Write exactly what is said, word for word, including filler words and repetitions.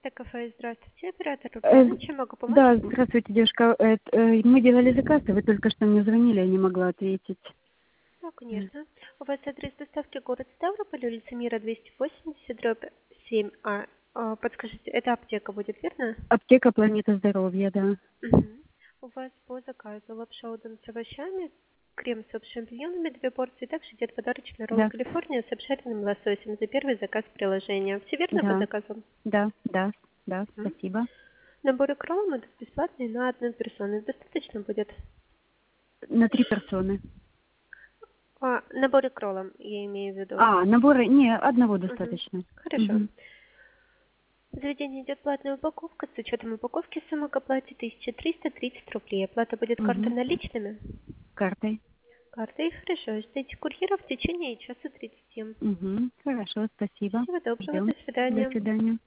Чистое кафе, здравствуйте, оператор Э, Рубина, чем могу помочь? да, здравствуйте, девушка. Э, э, мы делали заказ, и вы только что мне звонили, я не могла ответить. Да, М. конечно. У вас адрес доставки город Ставрополь, улица Мира, двести восемьдесят, дробь семь А. А, подскажите, это аптека будет, верно? Аптека «Планета здоровья», да. Мгм. У вас по заказу лапша удон с овощами, крем-суп с шампиньонами, две порции, также идет подарочный ролл Да, Калифорния с обжаренным лососем за первый заказ приложения. Все верно по да, заказу? да, да, да, Мгм. спасибо. Наборы кролл идут бесплатные на одну персону. Достаточно будет? На три персоны. А, наборы кроллом, я имею в виду. А, наборы, не, одного Мгм. достаточно. Хорошо. Мгм. В заведении идет платная упаковка. С учетом упаковки сумма к оплате тысяча триста тридцать рублей. Оплата будет картой Мгм. наличными? Картой. Картой. Хорошо. Ждите курьера в течение часа тридцати. Угу. Хорошо, спасибо. Всего доброго. Ждем. До До свидания. свидания.